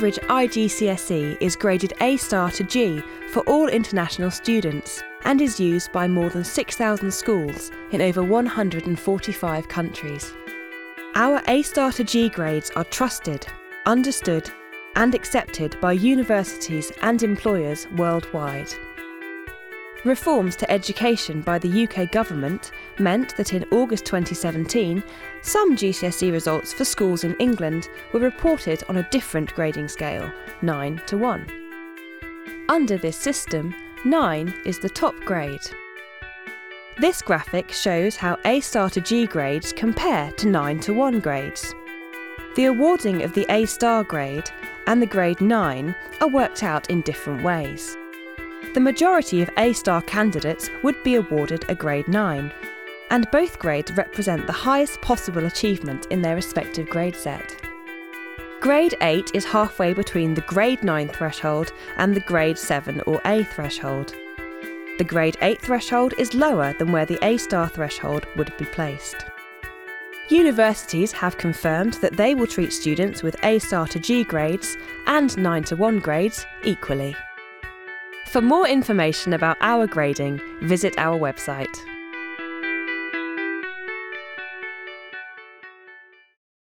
average IGCSE is graded A* to G for all international students and is used by more than 6,000 schools in over 145 countries. Our A* to G grades are trusted, understood, and accepted by universities and employers worldwide. Reforms to education by the UK government meant that in August 2017, some GCSE results for schools in England were reported on a different grading scale, 9 to 1. Under this system, 9 is the top grade. This graphic shows how A* to G grades compare to 9 to 1 grades. The awarding of the A* grade and the grade 9 are worked out in different ways. The majority of A* candidates would be awarded a grade 9, and both grades represent the highest possible achievement in their respective grade set. Grade 8 is halfway between the grade 9 threshold and the grade 7 or A threshold. The grade 8 threshold is lower than where the A* threshold would be placed. Universities have confirmed that they will treat students with A* to G grades and 9 to 1 grades equally. For more information about our grading, visit our website.